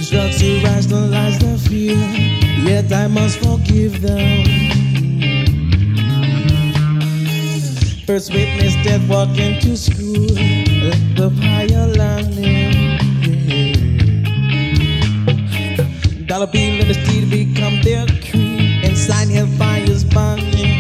Drugs to rationalize the fear, yet I must forgive them. First witness death walking to school, the higher learning. Dollar bill in the street become their creed, inside hellfire's burning.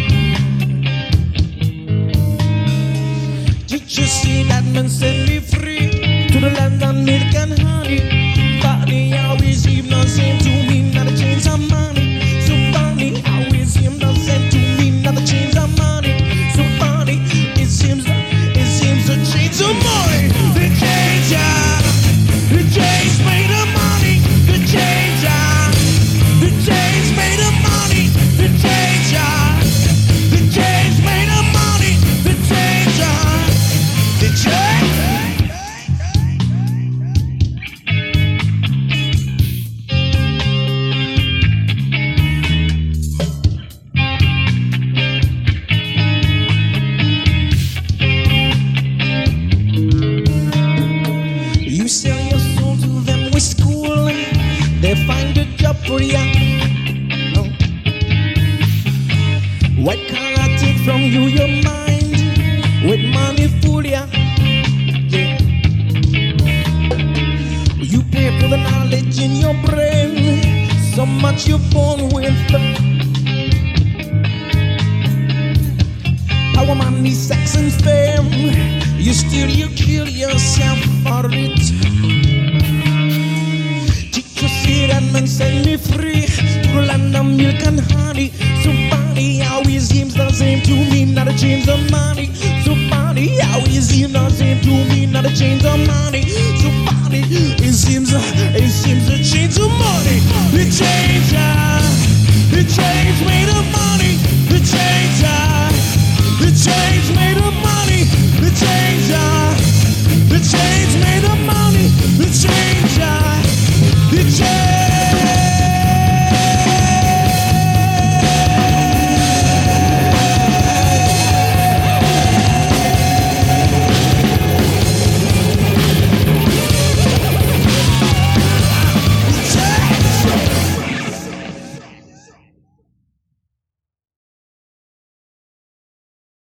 Did you see that man set me free to the land of milk and honey? Funny how it seems the same to me, not a change of money. So funny how it seems the same to me, not a change of money. So funny, it seems a change of money. The change, the change made of money. The change, the change made of money. The change, the change made of money. The change, the change. You sell your soul to them with school, they find a job for ya. No. What can I take from you, your mind? With money fool ya. Yeah. You pay for the knowledge in your brain, so much you're born with. Power, money, sex and fame, you steal, you kill yourself for it. Did you see that man set me free to the land of milk and honey? So funny how it seems the same to me, not a change of money. So funny how it seems the same to me, not a change of money. So funny, it seems a change of money. It changes.